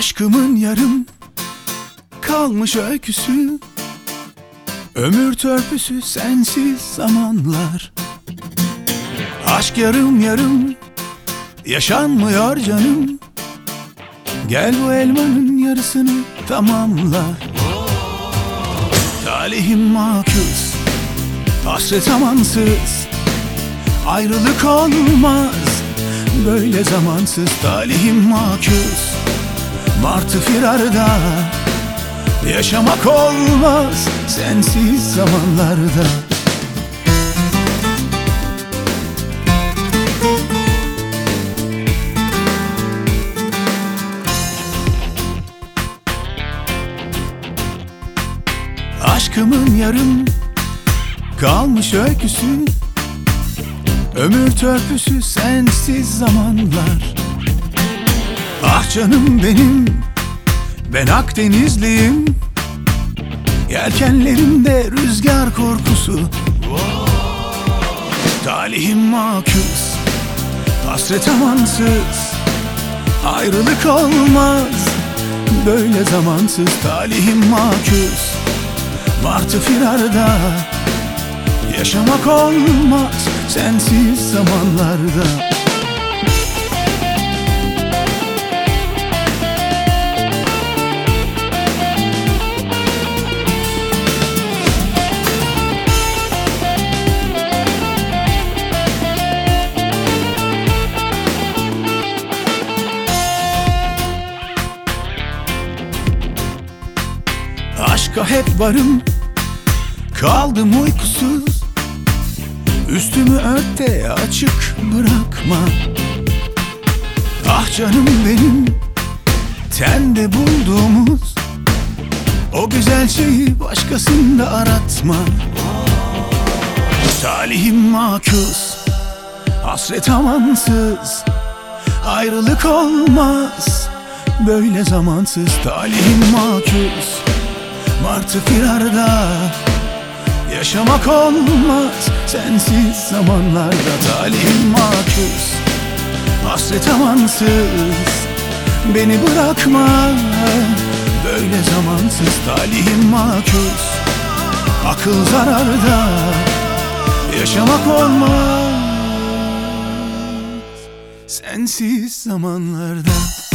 Aşkımın yarım kalmış öyküsü, ömür törpüsü sensiz zamanlar. Aşk yarım yarım yaşanmıyor canım, gel bu elmanın yarısını tamamla. Talihim makus, hasret amansız, ayrılık olmaz böyle zamansız. Talihim makus, martı firarda, yaşamak olmaz sensiz zamanlarda. Aşkımın yarım kalmış öyküsü, ömür törpüsü sensiz zamanlar. Ah canım benim, ben Akdenizliyim, yelkenlerimde rüzgar korkusu. Talihim makus, hasret amansız, ayrılık olmaz böyle zamansız. Talihim makus, martı firarda, yaşamak olmaz sensiz zamanlarda. Aşka hep varım, kaldım uykusuz, üstümü ört de açık bırakma. Ah canım benim, tende bulduğumuz o güzel şeyi başkasında aratma. Talihim makus, hasret amansız, ayrılık olmaz böyle zamansız. Talihim makus, martı firarda, yaşamak olmaz sensiz zamanlarda. Talihim makus, hasret amansız, beni bırakma böyle zamansız. Talihim makus, akıl zararda, yaşamak olmaz sensiz zamanlarda.